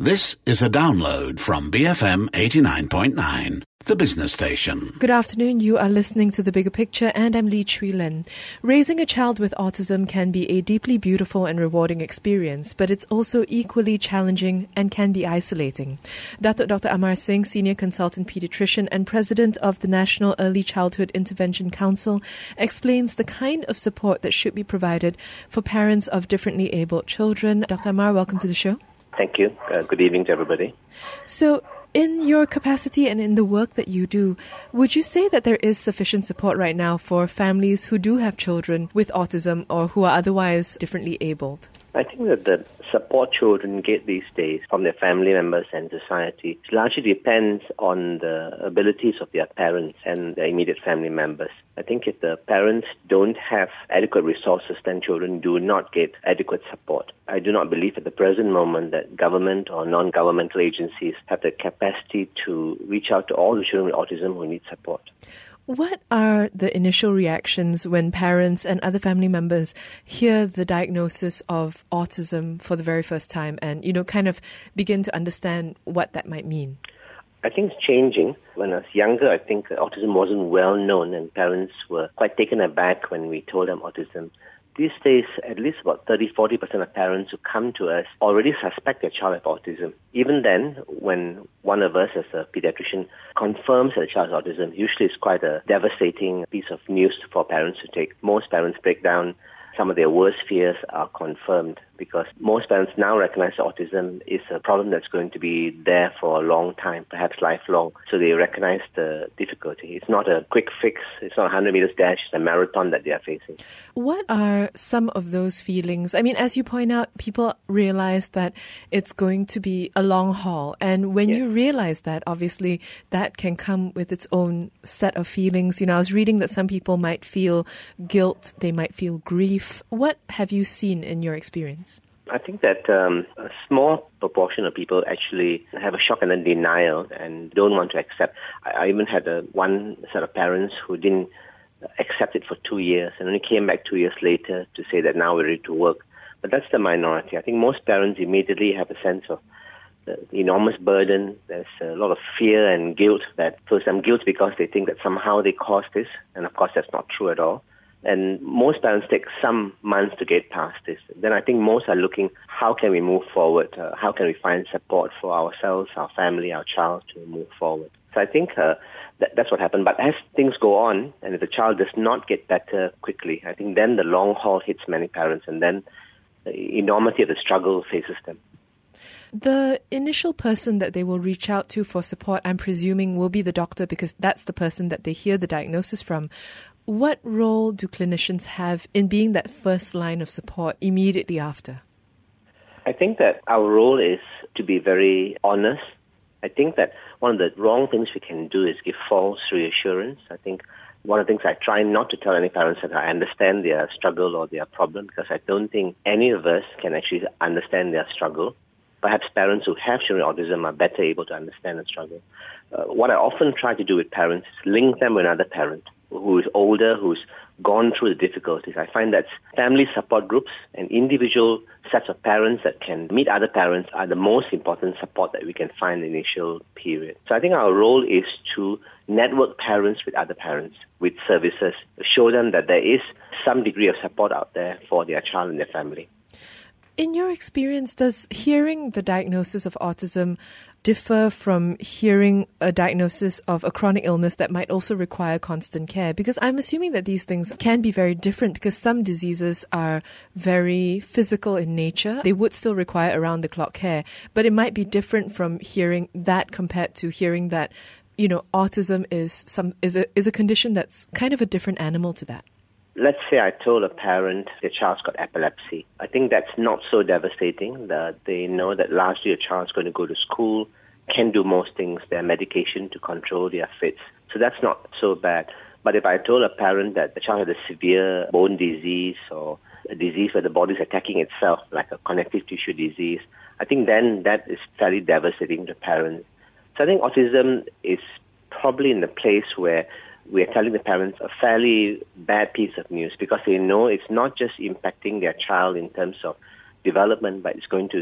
This is a download from BFM 89.9, the business station. Good afternoon. You are listening to The Bigger Picture, and I'm Lee Chui Lin. Raising a child with autism can be a deeply beautiful and rewarding experience, but it's also equally challenging and can be isolating. Dr. Amar Singh, Senior Consultant Pediatrician and President of the National Early Childhood Intervention Council, explains the kind of support that should be provided for parents of differently abled children. Dr. Amar, welcome to the show. Thank you. Good evening to everybody. So, in your capacity and in the work that you do, would you say that there is sufficient support right now for families who do have children with autism or who are otherwise differently abled? I think that the support children get these days from their family members and society largely depends on the abilities of their parents and their immediate family members. I think if the parents don't have adequate resources, then children do not get adequate support. I do not believe at the present moment that government or non-governmental agencies have the capacity to reach out to all the children with autism who need support. What are the initial reactions when parents and other family members hear the diagnosis of autism for the very first time and, kind of begin to understand what that might mean? I think it's changing. When I was younger, I think autism wasn't well known and parents were quite taken aback when we told them autism. These days, at least about 30-40% of parents who come to us already suspect their child has autism. Even then, when one of us as a pediatrician confirms that the child has autism, usually it's quite a devastating piece of news for parents to take. Most parents break down. Some of their worst fears are confirmed because most parents now recognize autism is a problem that's going to be there for a long time, perhaps lifelong. So they recognize the difficulty. It's not a quick fix. It's not a 100 meters dash. It's a marathon that they are facing. What are some of those feelings? I mean, as you point out, people realize that it's going to be a long haul. And when you realize that, obviously, that can come with its own set of feelings. I was reading that some people might feel guilt. They might feel grief. What have you seen in your experience? I think that a small proportion of people actually have a shock and then denial and don't want to accept. I even had one set of parents who didn't accept it for 2 years and only came back 2 years later to say that now we're ready to work. But that's the minority. I think most parents immediately have a sense of the enormous burden. There's a lot of fear and guilt that fills them guilt because they think that somehow they caused this. And of course, that's not true at all. And most parents take some months to get past this. Then I think most are looking, how can we move forward? How can we find support for ourselves, our family, our child to move forward? So I think that's what happened. But as things go on, and if the child does not get better quickly, I think then the long haul hits many parents, and then the enormity of the struggle faces them. The initial person that they will reach out to for support, I'm presuming, will be the doctor because that's the person that they hear the diagnosis from. What role do clinicians have in being that first line of support immediately after? I think that our role is to be very honest. I think that one of the wrong things we can do is give false reassurance. I think one of the things I try not to tell any parents that I understand their struggle or their problem because I don't think any of us can actually understand their struggle. Perhaps parents who have children with autism are better able to understand the struggle. What I often try to do with parents is link them with another parent who is older, who's gone through the difficulties. I find that family support groups and individual sets of parents that can meet other parents are the most important support that we can find in the initial period. So I think our role is to network parents with other parents, with services, show them that there is some degree of support out there for their child and their family. In your experience, does hearing the diagnosis of autism differ from hearing a diagnosis of a chronic illness that might also require constant care? Because I'm assuming that these things can be very different because some diseases are very physical in nature. They would still require around-the-clock care, but it might be different from hearing that compared to hearing that, autism is a condition that's kind of a different animal to that. Let's say I told a parent their child's got epilepsy. I think that's not so devastating. That they know that largely a child's going to go to school, can do most things, their medication to control their fits. So that's not so bad. But if I told a parent that the child had a severe bone disease or a disease where the body is attacking itself, like a connective tissue disease, I think then that is fairly devastating to parents. So I think autism is probably in the place where we are telling the parents a fairly bad piece of news because they know it's not just impacting their child in terms of development, but it's going to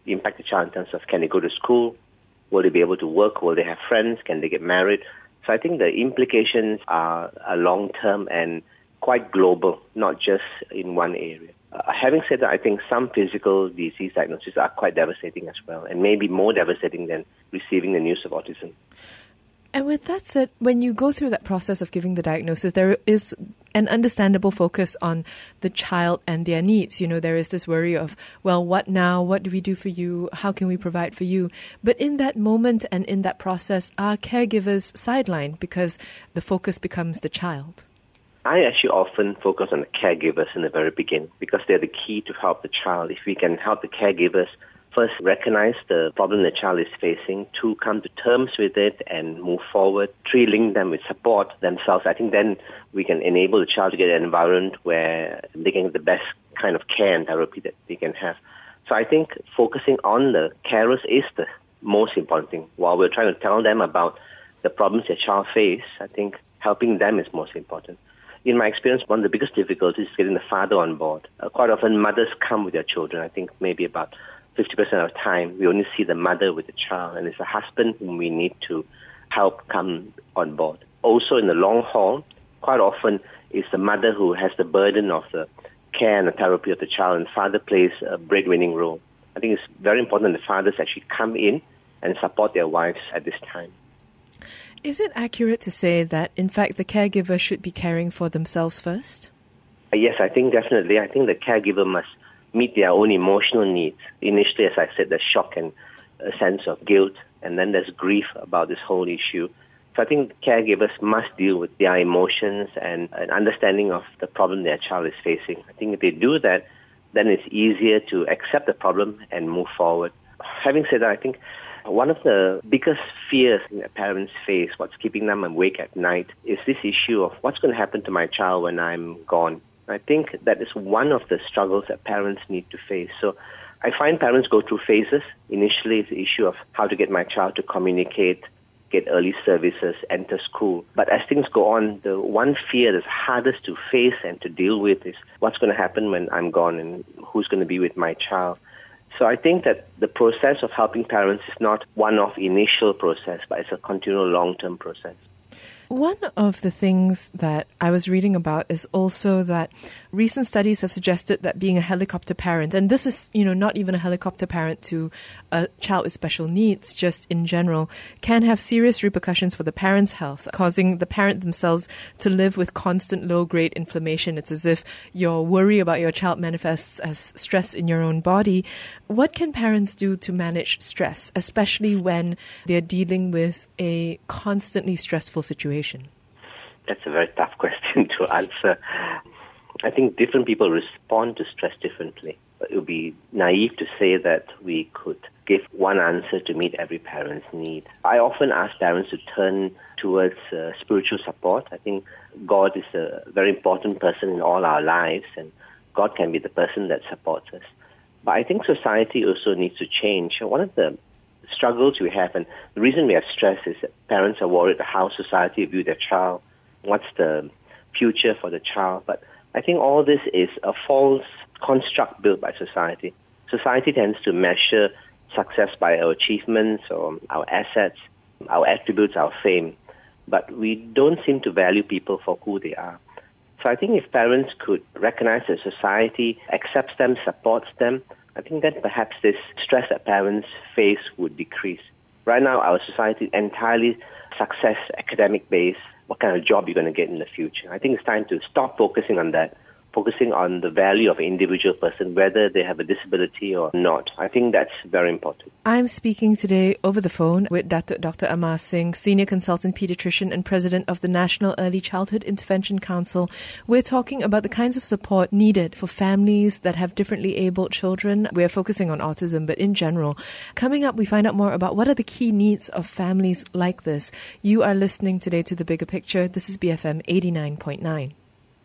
impact the child in terms of can they go to school, will they be able to work, will they have friends, can they get married. So I think the implications are long-term and quite global, not just in one area. Having said that, I think some physical disease diagnoses are quite devastating as well, and maybe more devastating than receiving the news of autism. And with that said, when you go through that process of giving the diagnosis, there is an understandable focus on the child and their needs. You know, there is this worry of, well, what now? What do we do for you? How can we provide for you? But in that moment and in that process, are caregivers sidelined because the focus becomes the child? I actually often focus on the caregivers in the very beginning because they're the key to help the child. If we can help the caregivers first recognize the problem the child is facing, two, come to terms with it and move forward, three, link them with support themselves, I think then we can enable the child to get an environment where they can get the best kind of care and therapy that they can have. So I think focusing on the carers is the most important thing. While we're trying to tell them about the problems their child faces, I think helping them is most important. In my experience, one of the biggest difficulties is getting the father on board. Quite often, mothers come with their children. I think maybe about 50% of the time, we only see the mother with the child, and it's the husband whom we need to help come on board. Also, in the long haul, quite often, it's the mother who has the burden of the care and the therapy of the child, and the father plays a breadwinning role. I think it's very important that the fathers actually come in and support their wives at this time. Is it accurate to say that, in fact, the caregiver should be caring for themselves first? Yes, I think definitely. I think the caregiver must meet their own emotional needs. Initially, as I said, there's shock and a sense of guilt, and then there's grief about this whole issue. So I think caregivers must deal with their emotions and an understanding of the problem their child is facing. I think if they do that, then it's easier to accept the problem and move forward. Having said that, I think one of the biggest fears that parents face, what's keeping them awake at night, is this issue of what's going to happen to my child when I'm gone. I think that is one of the struggles that parents need to face. So I find parents go through phases. Initially, it's the issue of how to get my child to communicate, get early services, enter school. But as things go on, the one fear that's hardest to face and to deal with is what's going to happen when I'm gone and who's going to be with my child. So I think that the process of helping parents is not one-off initial process, but it's a continual long-term process. One of the things that I was reading about is also that recent studies have suggested that being a helicopter parent, and this is, not even a helicopter parent to a child with special needs, just in general, can have serious repercussions for the parent's health, causing the parent themselves to live with constant low-grade inflammation. It's as if your worry about your child manifests as stress in your own body. What can parents do to manage stress, especially when they're dealing with a constantly stressful situation? That's a very tough question to answer. I think different people respond to stress differently. It would be naive to say that we could give one answer to meet every parent's need. I often ask parents to turn towards spiritual support. I think God is a very important person in all our lives, and God can be the person that supports us. But I think society also needs to change. One of the struggles we have, and the reason we have stress, is that parents are worried how society view their child, what's the future for the child. But I think all this is a false construct built by society. Society tends to measure success by our achievements or our assets, our attributes, our fame. But we don't seem to value people for who they are. So I think if parents could recognize that society accepts them, supports them, I think that perhaps this stress that parents face would decrease. Right now, our society is entirely success, academic-based. What kind of job you're going to get in the future? I think it's time to stop focusing on that, focusing on the value of an individual person, whether they have a disability or not. I think that's very important. I'm speaking today over the phone with Dr. Amar Singh, Senior Consultant Pediatrician and President of the National Early Childhood Intervention Council. We're talking about the kinds of support needed for families that have differently abled children. We're focusing on autism, but in general. Coming up, we find out more about what are the key needs of families like this. You are listening today to The Bigger Picture. This is BFM 89.9.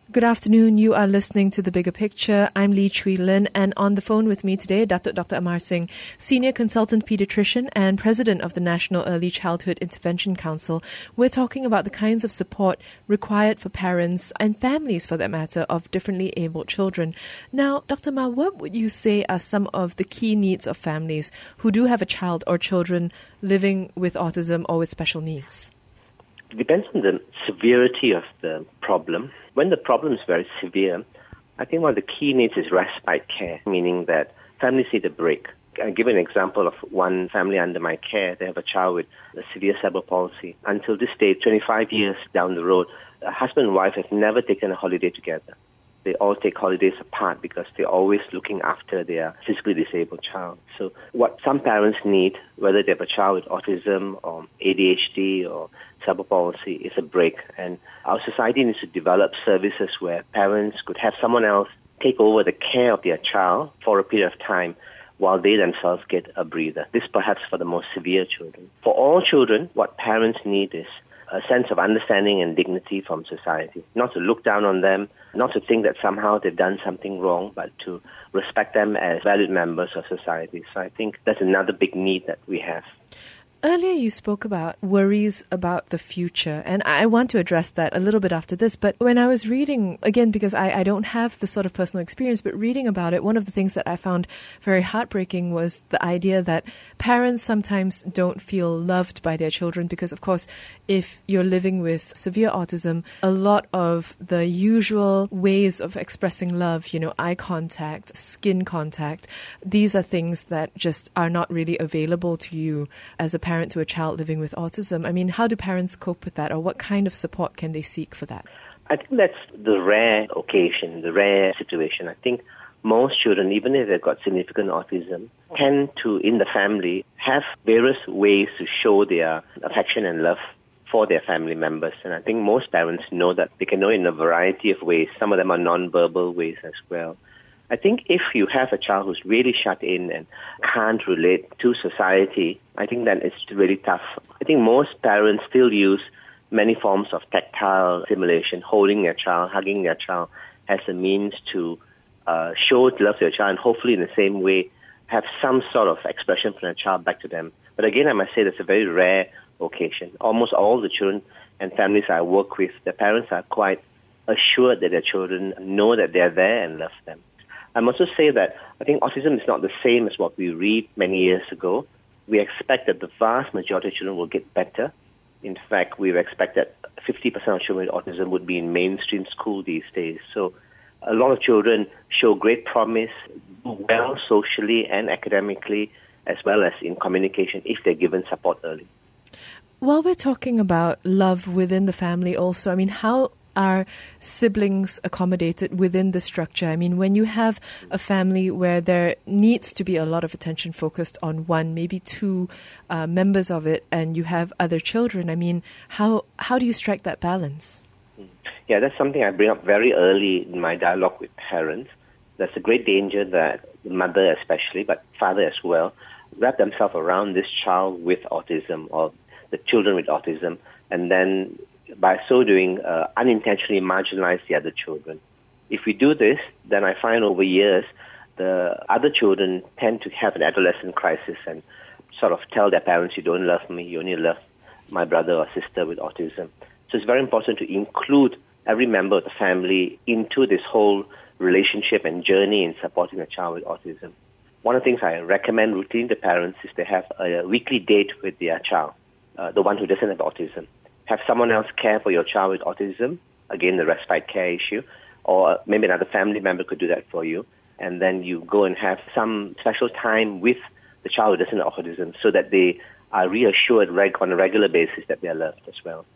Good afternoon. You are listening to The Bigger Picture. I'm Lee Chui Lin, and on the phone with me today, Dr. Amar Singh, Senior Consultant Pediatrician and President of the National Early Childhood Intervention Council. We're talking about the kinds of support required for parents and families, for that matter, of differently abled children. Now, Dr. Amar, what would you say are some of the key needs of families who do have a child or children living with autism or with special needs? It depends on the severity of the problem. When the problem is very severe, I think one of the key needs is respite care, meaning that families need a break. I'll give an example of one family under my care. They have a child with a severe cerebral palsy. Until this day, 25 years down the road, a husband and wife have never taken a holiday together. They all take holidays apart because they're always looking after their physically disabled child. So what some parents need, whether they have a child with autism or ADHD or cerebral palsy, is a break. And our society needs to develop services where parents could have someone else take over the care of their child for a period of time while they themselves get a breather. This perhaps for the most severe children. For all children, what parents need is a sense of understanding and dignity from society. Not to look down on them, not to think that somehow they've done something wrong, but to respect them as valued members of society. So I think that's another big need that we have. Earlier you spoke about worries about the future, and I want to address that a little bit after this. But when I was reading, again, because I don't have the sort of personal experience, but reading about it, one of the things that I found very heartbreaking was the idea that parents sometimes don't feel loved by their children because, of course, if you're living with severe autism, a lot of the usual ways of expressing love, eye contact, skin contact, these are things that just are not really available to you as a parent to a child living with autism. I mean, how do parents cope with that, or what kind of support can they seek for that? I think that's the rare occasion, the rare situation. I think most children, even if they've got significant autism, tend to, in the family, have various ways to show their affection and love for their family members. And I think most parents know that. They can know in a variety of ways. Some of them are non-verbal ways as well. I think if you have a child who's really shut in and can't relate to society, I think that it's really tough. I think most parents still use many forms of tactile stimulation, holding their child, hugging their child, as a means to show love to their child, and hopefully in the same way have some sort of expression from their child back to them. But again, I must say that's a very rare occasion. Almost all the children and families I work with, the parents are quite assured that their children know that they're there and love them. I must also say that I think autism is not the same as what we read many years ago. We expect that the vast majority of children will get better. In fact, we expect that 50% of children with autism would be in mainstream school these days. So a lot of children show great promise, do well socially and academically, as well as in communication if they're given support early. While we're talking about love within the family also, I mean, how are siblings accommodated within the structure? I mean, when you have a family where there needs to be a lot of attention focused on one, maybe two members of it, and you have other children, I mean, how do you strike that balance? Yeah, that's something I bring up very early in my dialogue with parents. There's a great danger that the mother especially, but father as well, wrap themselves around this child with autism or the children with autism, and then by so doing, unintentionally marginalize the other children. If we do this, then I find over years, the other children tend to have an adolescent crisis and sort of tell their parents, you don't love me, you only love my brother or sister with autism. So it's very important to include every member of the family into this whole relationship and journey in supporting a child with autism. One of the things I recommend routinely to parents is to have a weekly date with their child, the one who doesn't have autism. Have someone else care for your child with autism, again, the respite care issue, or maybe another family member could do that for you, and then you go and have some special time with the child who doesn't have autism so that they are reassured on a regular basis that they are loved as well.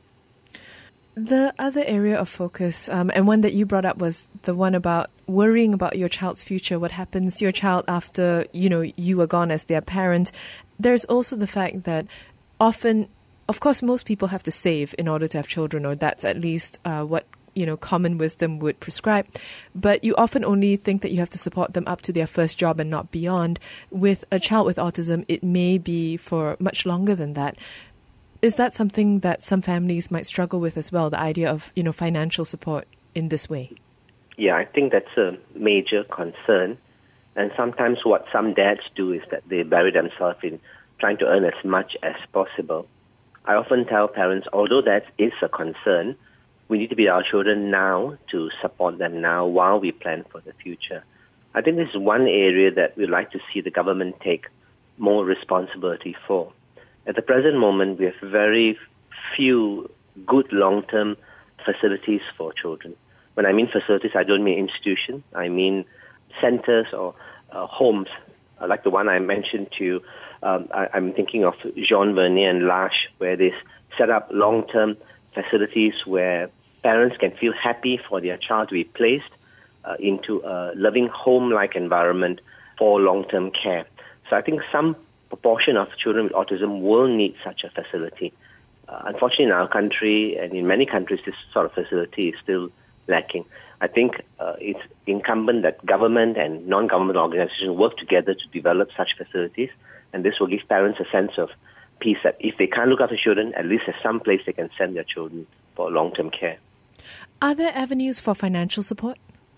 The other area of focus, and one that you brought up, was the one about worrying about your child's future, what happens to your child after, you are gone as their parent. There's also the fact that often, of course, most people have to save in order to have children, or that's at least what common wisdom would prescribe. But you often only think that you have to support them up to their first job and not beyond. With a child with autism, it may be for much longer than that. Is that something that some families might struggle with as well, the idea of financial support in this way? Yeah, I think that's a major concern. And sometimes what some dads do is that they bury themselves in trying to earn as much as possible. I often tell parents, although that is a concern, we need to be our children now to support them now while we plan for the future. I think this is one area that we'd like to see the government take more responsibility for. At the present moment, we have very few good long-term facilities for children. When I mean facilities, I don't mean institutions. I mean centers or homes, like the one I mentioned to you. I'm thinking of Jean Vernier and L'Arche, where they set up long-term facilities where parents can feel happy for their child to be placed into a loving home-like environment for long-term care. So I think some proportion of children with autism will need such a facility. Unfortunately, in our country and in many countries, this sort of facility is still lacking. I think it's incumbent that government and non-government organizations work together to develop such facilities, and this will give parents a sense of peace that if they can't look after children, at least there's some place they can send their children for long-term care. Are there avenues for financial support?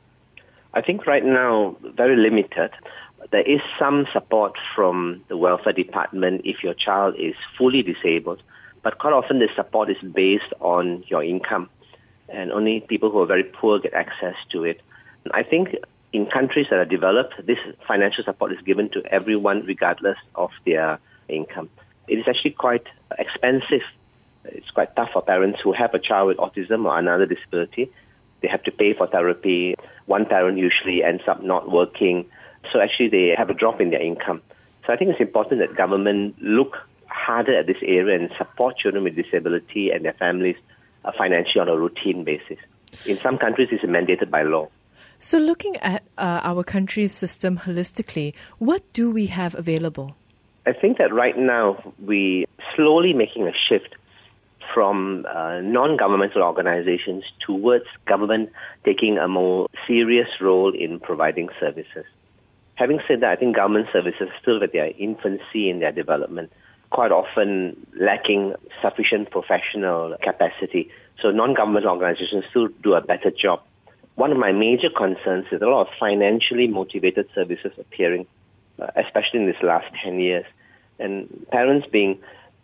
I think right now, very limited. There is some support from the welfare department if your child is fully disabled, but quite often the support is based on your income, and only people who are very poor get access to it. I think in countries that are developed, this financial support is given to everyone regardless of their income. It is actually quite expensive. It's quite tough for parents who have a child with autism or another disability. They have to pay for therapy. One parent usually ends up not working. So actually they have a drop in their income. So I think it's important that government look harder at this area and support children with disability and their families financially on a routine basis. In some countries, it's mandated by law. So looking at our country's system holistically, what do we have available? I think that right now we slowly making a shift from non-governmental organizations towards government taking a more serious role in providing services. Having said that, I think government services are still at their infancy in their development, quite often lacking sufficient professional capacity. So non-government organizations still do a better job. One of my major concerns is a lot of financially motivated services appearing, especially in this last 10 years. And parents being,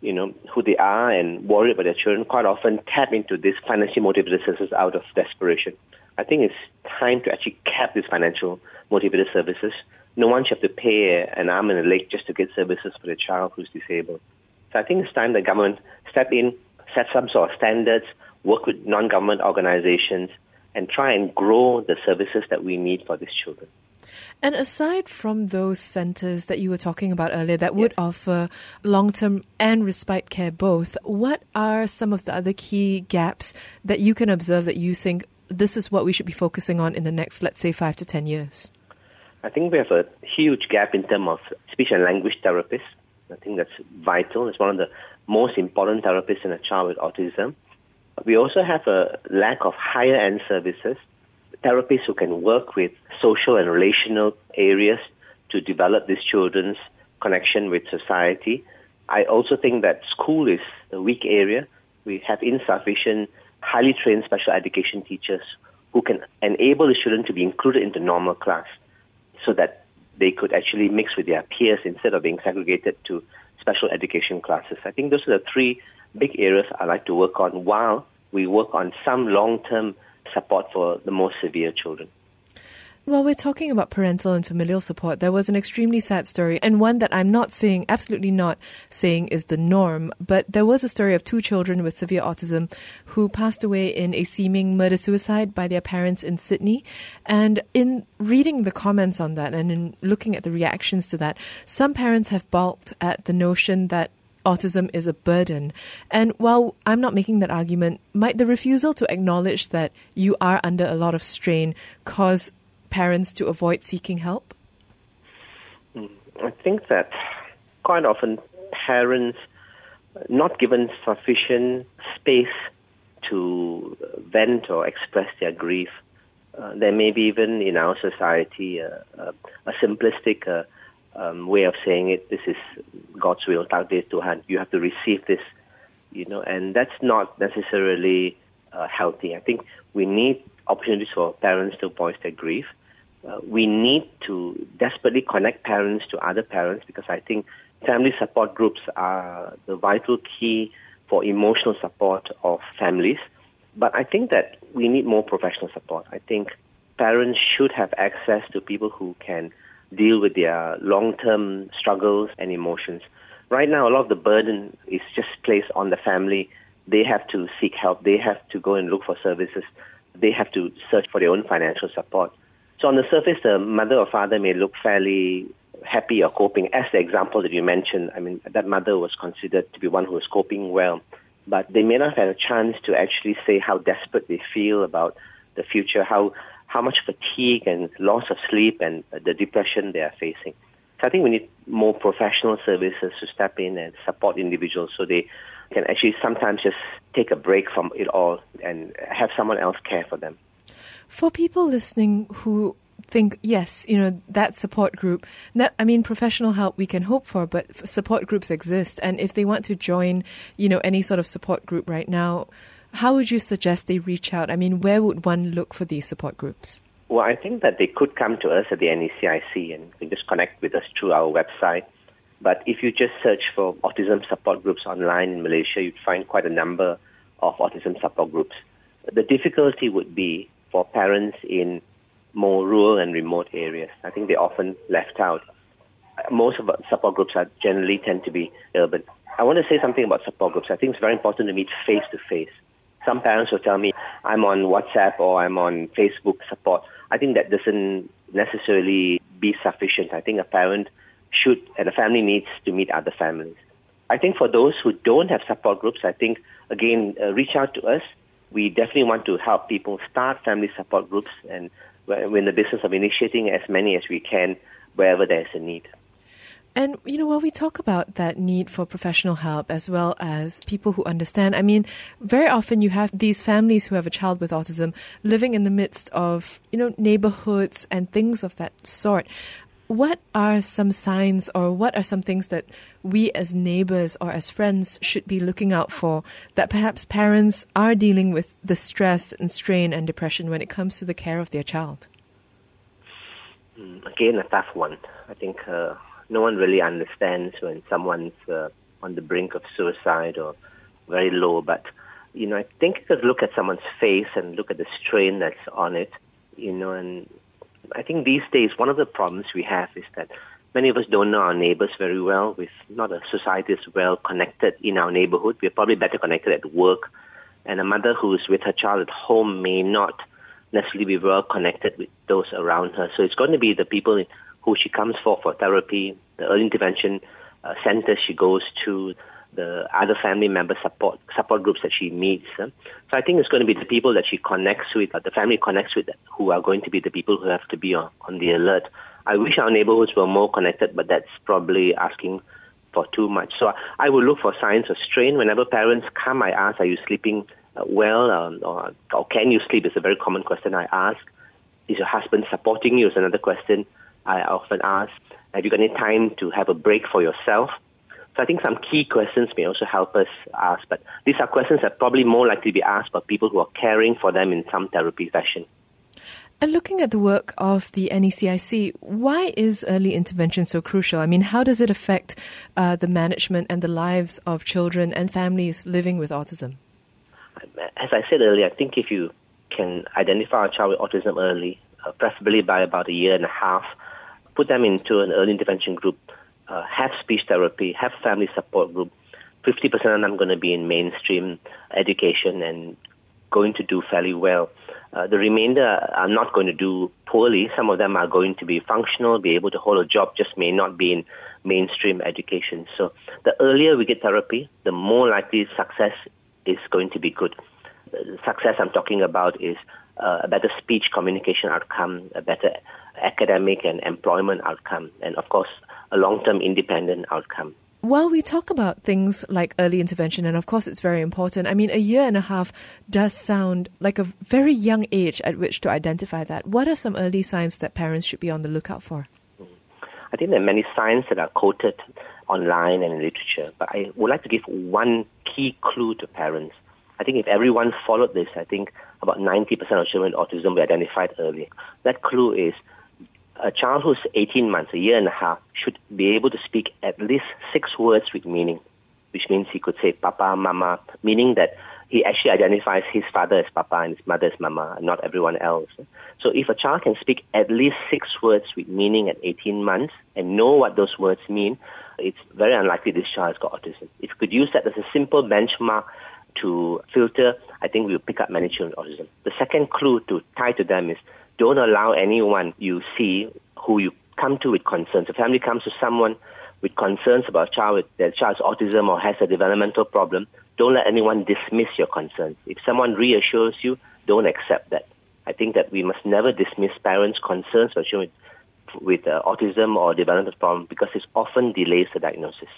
who they are and worried about their children quite often tap into these financially motivated services out of desperation. I think it's time to actually cap these financial motivated services. No one should have to pay an arm and a leg just to get services for their child who's disabled. So I think it's time the government step in, set some sort of standards, work with non-government organizations, and try and grow the services that we need for these children. And aside from those centers that you were talking about earlier that would offer long-term and respite care both, what are some of the other key gaps that you can observe that you think this is what we should be focusing on in the next, let's say, 5 to 10 years? I think we have a huge gap in terms of speech and language therapists. I think that's vital. It's one of the most important therapists in a child with autism. We also have a lack of higher-end services, therapists who can work with social and relational areas to develop these children's connection with society. I also think that school is a weak area. We have insufficient, highly trained special education teachers who can enable the children to be included into normal class so that they could actually mix with their peers instead of being segregated to special education classes. I think those are the three big areas I like to work on while we work on some long-term support for the most severe children. While we're talking about parental and familial support, there was an extremely sad story, and one that I'm not saying, absolutely not saying is the norm, but there was a story of 2 children with severe autism who passed away in a seeming murder-suicide by their parents in Sydney. And in reading the comments on that and in looking at the reactions to that, some parents have balked at the notion that autism is a burden. And while I'm not making that argument, might the refusal to acknowledge that you are under a lot of strain cause parents to avoid seeking help? I think that quite often parents not given sufficient space to vent or express their grief. There may be even in our society a simplistic way of saying it. This is God's will, takdir Tuhan. You have to receive this, and that's not necessarily healthy. I think we need opportunities for parents to voice their grief. We need to desperately connect parents to other parents, because I think family support groups are the vital key for emotional support of families. But I think that we need more professional support. I think parents should have access to people who can deal with their long-term struggles and emotions. Right now, a lot of the burden is just placed on the family. They have to seek help. They have to go and look for services. They have to search for their own financial support. So on the surface, the mother or father may look fairly happy or coping. As the example that you mentioned, I mean, that mother was considered to be one who was coping well. But they may not have a chance to actually say how desperate they feel about the future, how much fatigue and loss of sleep and the depression they are facing. So I think we need more professional services to step in and support individuals so they can actually sometimes just take a break from it all and have someone else care for them. For people listening who think, yes, that support group, professional help we can hope for, but support groups exist. And if they want to join, any sort of support group right now, how would you suggest they reach out? I mean, where would one look for these support groups? Well, I think that they could come to us at the NECIC and you can just connect with us through our website. But if you just search for autism support groups online in Malaysia, you'd find quite a number of autism support groups. The difficulty would be for parents in more rural and remote areas. I think they're often left out. Most of our support groups generally tend to be urban. I want to say something about support groups. I think it's very important to meet face-to-face. Some parents will tell me, I'm on WhatsApp or I'm on Facebook support. I think that doesn't necessarily be sufficient. I think a parent should, and a family needs to meet other families. I think for those who don't have support groups, I think, again, reach out to us. We definitely want to help people start family support groups, and we're in the business of initiating as many as we can wherever there's a need. And, while we talk about that need for professional help as well as people who understand, very often you have these families who have a child with autism living in the midst of, neighborhoods and things of that sort. What are some signs or what are some things that we as neighbors or as friends should be looking out for that perhaps parents are dealing with the stress and strain and depression when it comes to the care of their child? Again, a tough one. I think no one really understands when someone's on the brink of suicide or very low. But, I think you could look at someone's face and look at the strain that's on it, and I think these days one of the problems we have is that many of us don't know our neighbors very well. We're not a society that's well connected in our neighborhood. We're probably better connected at work. And a mother who's with her child at home may not necessarily be well connected with those around her. So it's going to be the people who she comes for therapy, the early intervention centers she goes to, the other family member support groups that she meets. So I think it's going to be the people that she connects with, the family connects with, who are going to be the people who have to be on the alert. I wish our neighborhoods were more connected, but that's probably asking for too much. So I will look for signs of strain. Whenever parents come, I ask, are you sleeping well? Or can you sleep? Is a very common question I ask. Is your husband supporting you? Is another question I often ask. Have you got any time to have a break for yourself? So I think some key questions may also help us ask, but these are questions that are probably more likely to be asked by people who are caring for them in some therapy session. And looking at the work of the NECIC, why is early intervention so crucial? How does it affect the management and the lives of children and families living with autism? As I said earlier, I think if you can identify a child with autism early, preferably by about 1.5 years, put them into an early intervention group, have speech therapy, have family support group. 50% of them are going to be in mainstream education and going to do fairly well. The remainder are not going to do poorly. Some of them are going to be functional, be able to hold a job, just may not be in mainstream education. So the earlier we get therapy, the more likely success is going to be good. The success I'm talking about is a better speech communication outcome, a better academic and employment outcome, and of course, a long-term independent outcome. While we talk about things like early intervention, and of course it's very important, 1.5 years does sound like a very young age at which to identify that. What are some early signs that parents should be on the lookout for? I think there are many signs that are quoted online and in literature, but I would like to give one key clue to parents. I think if everyone followed this, I think about 90% of children with autism were identified early. That clue is a child who's 18 months, a year and a half, should be able to speak at least 6 words with meaning, which means he could say Papa, Mama, meaning that he actually identifies his father as Papa and his mother as Mama, and not everyone else. So if a child can speak at least 6 words with meaning at 18 months and know what those words mean, it's very unlikely this child has got autism. If you could use that as a simple benchmark to filter, I think we'll pick up many children with autism. The second clue to tie to them is don't allow anyone you see who you come to with concerns. If a family comes to someone with concerns about their child's autism or has a developmental problem, don't let anyone dismiss your concerns. If someone reassures you, don't accept that. I think that we must never dismiss parents' concerns for children with autism or developmental problem because it often delays the diagnosis.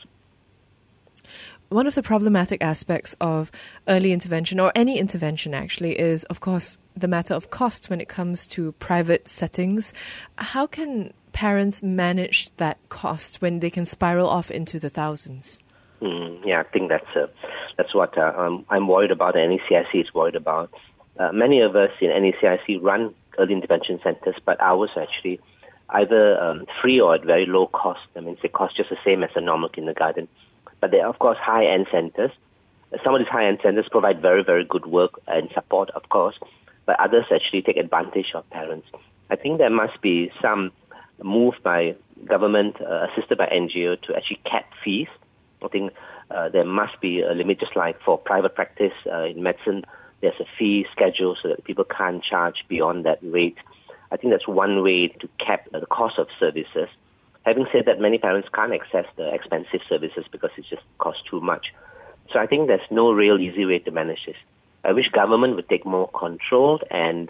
One of the problematic aspects of early intervention, or any intervention actually, is, of course, the matter of cost when it comes to private settings. How can parents manage that cost when they can spiral off into the thousands? I think that's what I'm worried about, and NACIC is worried about. Many of us in NACIC run early intervention centers, but ours are actually either free or at very low cost. I mean, they cost just the same as a normal kindergarten. But they are, of course, high-end centers. Some of these high-end centers provide very, very good work and support, of course, but others actually take advantage of parents. I think there must be some move by government, assisted by NGO, to actually cap fees. I think there must be a limit, just like for private practice in medicine, there's a fee schedule so that people can't charge beyond that rate. I think that's one way to cap the cost of services. Having said that, many parents can't access the expensive services because it just costs too much. So I think there's no real easy way to manage this. I wish government would take more control and,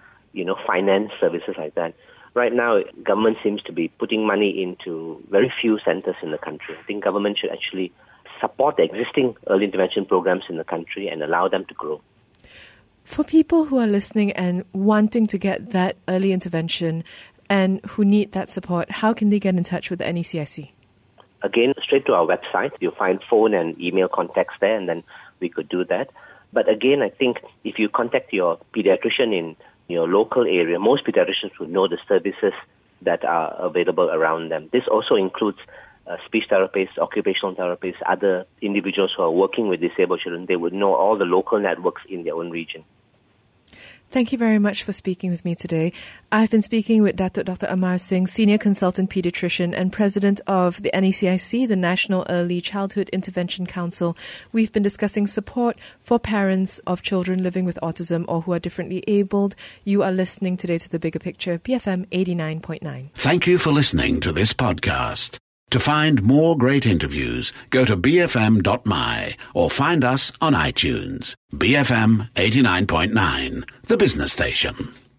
finance services like that. Right now, government seems to be putting money into very few centers in the country. I think government should actually support the existing early intervention programs in the country and allow them to grow. For people who are listening and wanting to get that early intervention and who need that support, how can they get in touch with the NACIC? Again, straight to our website. You'll find phone and email contacts there, and then we could do that. But again, I think if you contact your pediatrician in your local area, most pediatricians will know the services that are available around them. This also includes speech therapists, occupational therapists, other individuals who are working with disabled children. They would know all the local networks in their own region. Thank you very much for speaking with me today. I've been speaking with Datuk Dr. Amar Singh, Senior Consultant Pediatrician and President of the NACIC, the National Early Childhood Intervention Council. We've been discussing support for parents of children living with autism or who are differently abled. You are listening today to The Bigger Picture, BFM 89.9. Thank you for listening to this podcast. To find more great interviews, go to bfm.my or find us on iTunes. BFM 89.9, the business station.